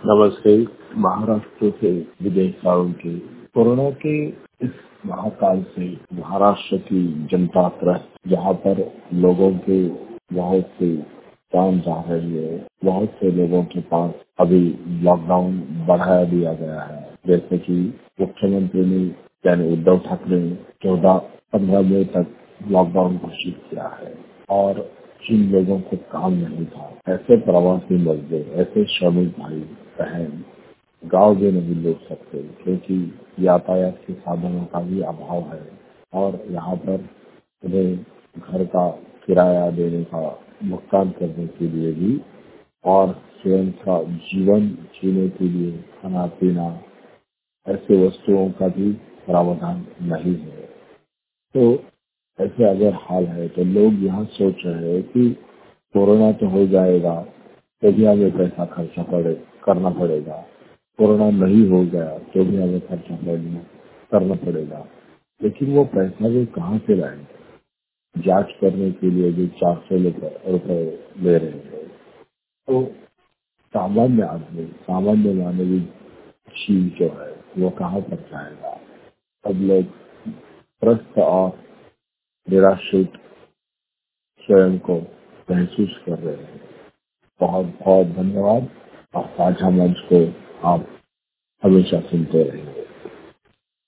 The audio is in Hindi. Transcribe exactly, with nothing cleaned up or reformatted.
नमस्ते। महाराष्ट्र से विजय सावंत। कोरोना के इस महाकाल से महाराष्ट्र की जनता त्रस्त, जहाँ पर लोगों के बहुत से जान जा रही है, बहुत से लोगों के पास अभी लॉकडाउन बढ़ाया दिया गया है। जैसे कि मुख्यमंत्री ने यानी उद्धव ठाकरे ने चौदह पंद्रह मई तक लॉकडाउन घोषित किया है और जिन लोगों को काम नहीं था, ऐसे प्रवासी मजदूर, ऐसे श्रमिक भाई बहन गांव भी नहीं लौट सकते, क्योंकि यातायात के साधनों का भी अभाव है और यहाँ पर उन्हें घर का किराया देने का भुगतान करने के लिए भी और स्वयं का जीवन जीने के लिए खाना पीना ऐसे वस्तुओं का भी प्रावधान नहीं है। तो ऐसे अगर हाल है तो लोग यहाँ सोच रहे हैं कि कोरोना तो हो जाएगा तो भी हमें पैसा खर्चा पड़े करना पड़ेगा, कोरोना नहीं हो गया तो भी हमें खर्चा करना करना पड़ेगा। लेकिन वो पैसा भी कहाँ से लाएंगे? जांच करने के लिए भी चार सौ रुपए ले रहे हैं। तो सामान्य आदमी, सामान्य मानवीय चीज जो है वो कहाँ पर जाएगा? सब लोग त्रस्त और निराश्रित स्वयं को महसूस कर रहे हैं। बहुत बहुत धन्यवाद और साझा मंच को आप हमेशा सुनते रहेंगे।